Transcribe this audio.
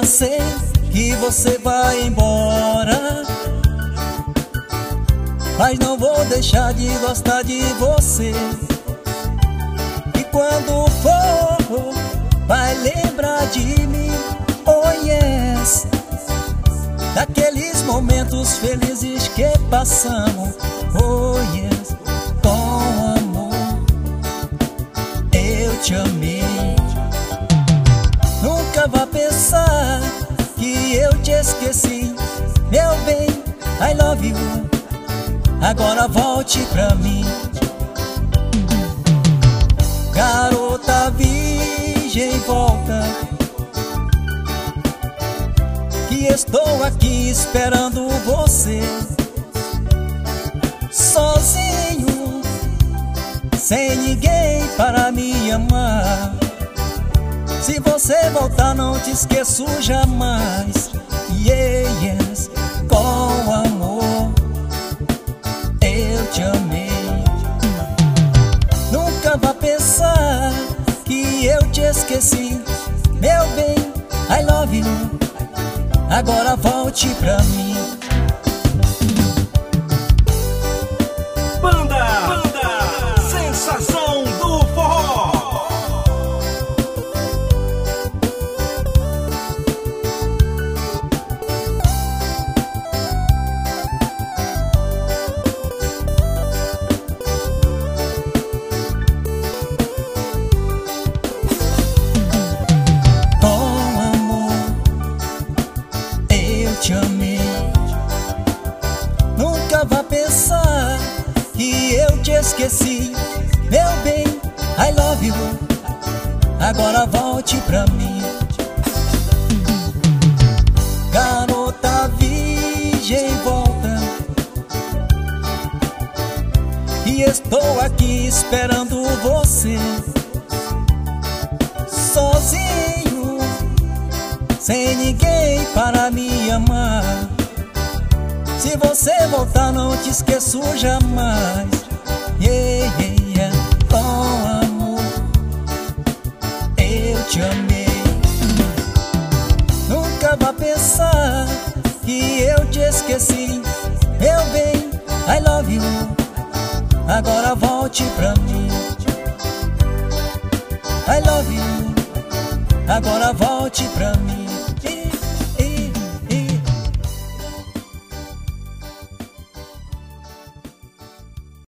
sei que você vai embora, mas não vou deixar de gostar de você. E quando for, vai lembrar de mim, oh yes, daqueles momentos felizes que passamos, oh yes, com amor eu te amei. Nunca vá pensar que eu te esqueci, meu bem, I love you, agora volte pra mim. Garota virgem, volta, que estou aqui esperando você. Sozinho, sem ninguém para me amar. Se você voltar, não te esqueço jamais. Yeah, yes, com amor eu te amei. Nunca vá pensar que eu te esqueci, meu bem, I love you, agora volte pra mim. Banda Sensação do Forró. Te amei. Nunca vá pensar que eu te esqueci, meu bem, I love you, agora volte pra mim. Garota virgem, volta, e estou aqui esperando você. Sozinho, sem ninguém para me amar. Se você voltar, não te esqueço jamais. Yeah, yeah, yeah, com amor eu te amei. Nunca vá pensar que eu te esqueci, meu bem, I love you, agora volte pra mim. I love you, agora volte pra mim.